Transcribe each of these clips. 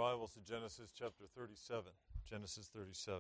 Bibles to Genesis chapter 37. Genesis 37.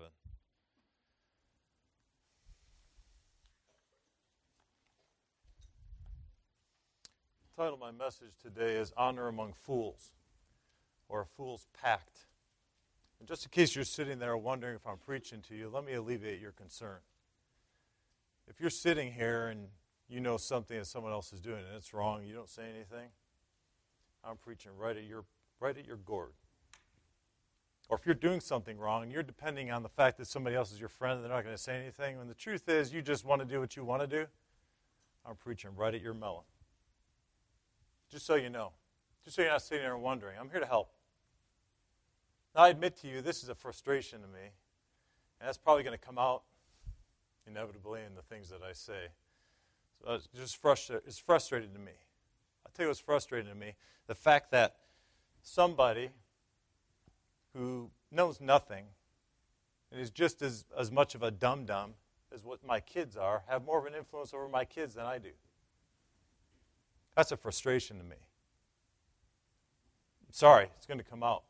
The title of my message today is Honor Among Fools, or A Fool's Pact. And just in case you're sitting there wondering if I'm preaching to you, let me alleviate your concern. If you're sitting here and you know something that someone else is doing and it's wrong, you don't say anything, I'm preaching right at your gourd. Or if you're doing something wrong and you're depending on the fact that somebody else is your friend and they're not going to say anything, when the truth is you just want to do what you want to do, I'm preaching right at your melon. Just so you know. Just so you're not sitting there wondering. I'm here to help. Now, I admit to you, this is a frustration to me. And that's probably going to come out inevitably in the things that I say. So it's frustrating to me. I'll tell you what's frustrating to me. The fact that somebody who knows nothing and is just as much of a dum-dum as what my kids are, have more of an influence over my kids than I do. That's a frustration to me. I'm sorry, it's going to come out.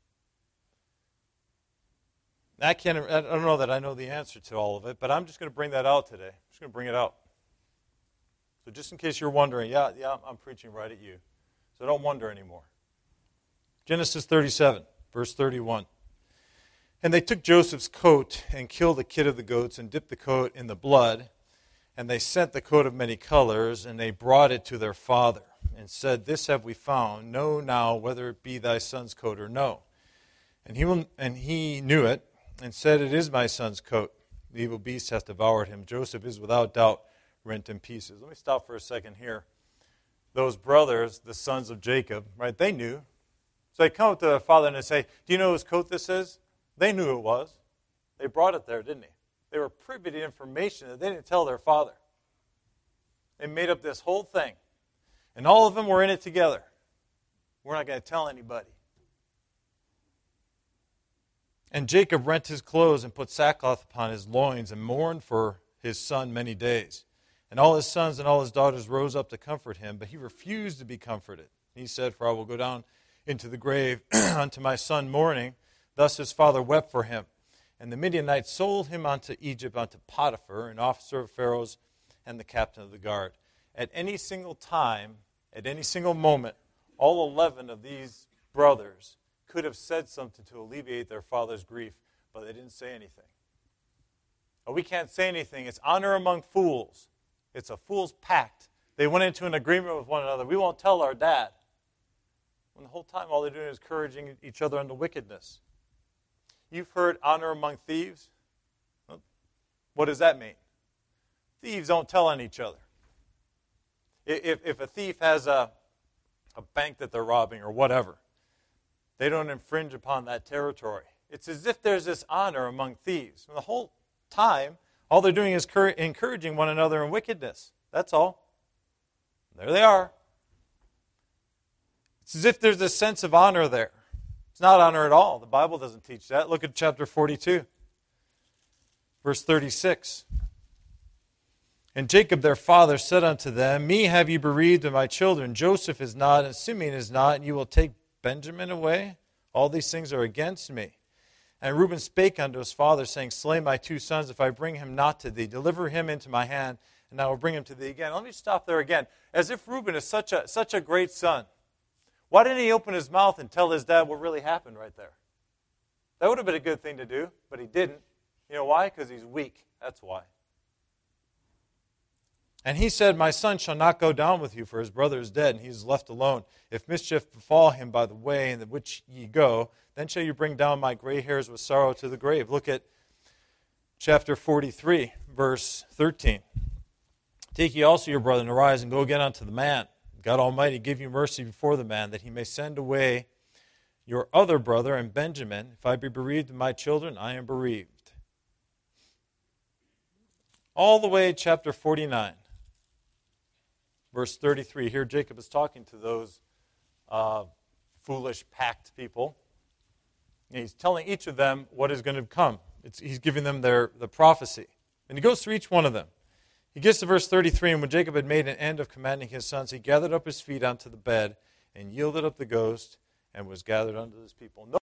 I don't know that I know the answer to all of it, but I'm just going to bring that out today. I'm just going to bring it out. So just in case you're wondering, yeah, I'm preaching right at you. So don't wonder anymore. Genesis 37. Verse 31. And they took Joseph's coat and killed the kid of the goats and dipped the coat in the blood. And they sent the coat of many colors, and they brought it to their father and said, This have we found. Know now whether it be thy son's coat or no. And he knew it and said, It is my son's coat. The evil beast hath devoured him. Joseph is without doubt rent in pieces. Let me stop for a second here. Those brothers, the sons of Jacob, right, they knew. So they come up to their father and they say, Do you know whose coat this is? They knew it was. They brought it there, didn't they? They were privy to information that they didn't tell their father. They made up this whole thing. And all of them were in it together. We're not going to tell anybody. And Jacob rent his clothes and put sackcloth upon his loins and mourned for his son many days. And all his sons and all his daughters rose up to comfort him, but he refused to be comforted. He said, For I will go down into the grave unto my son mourning. Thus his father wept for him. And the Midianites sold him unto Egypt, unto Potiphar, an officer of Pharaoh's, and the captain of the guard. At any single time, at any single moment, all 11 of these brothers could have said something to alleviate their father's grief, but they didn't say anything. Oh, we can't say anything. It's honor among fools. It's a fool's pact. They went into an agreement with one another. We won't tell our dad. When the whole time all they're doing is encouraging each other into wickedness. You've heard honor among thieves. What does that mean? Thieves don't tell on each other. If a thief has a bank that they're robbing or whatever, they don't infringe upon that territory. It's as if there's this honor among thieves. And the whole time, all they're doing is encouraging one another in wickedness. That's all. There they are. It's as if there's a sense of honor there. It's not honor at all. The Bible doesn't teach that. Look at chapter 42, verse 36. And Jacob their father said unto them, Me have ye bereaved of my children. Joseph is not, and Simeon is not, and you will take Benjamin away? All these things are against me. And Reuben spake unto his father, saying, Slay my two sons, if I bring him not to thee. Deliver him into my hand, and I will bring him to thee again. Let me stop there again. As if Reuben is such a great son. Why didn't he open his mouth and tell his dad what really happened right there? That would have been a good thing to do, but he didn't. You know why? Because he's weak. That's why. And he said, My son shall not go down with you, for his brother is dead, and he is left alone. If mischief befall him by the way in which ye go, then shall you bring down my gray hairs with sorrow to the grave. Look at chapter 43, verse 13. Take ye also your brother, and arise, and go again unto the man. God Almighty give you mercy before the man, that he may send away your other brother and Benjamin. If I be bereaved of my children, I am bereaved. All the way chapter 49, verse 33. Here Jacob is talking to those foolish pact people. And he's telling each of them what is going to come. He's giving them the prophecy. And he goes through each one of them. He gets to verse 33, and when Jacob had made an end of commanding his sons, he gathered up his feet unto the bed and yielded up the ghost and was gathered unto his people.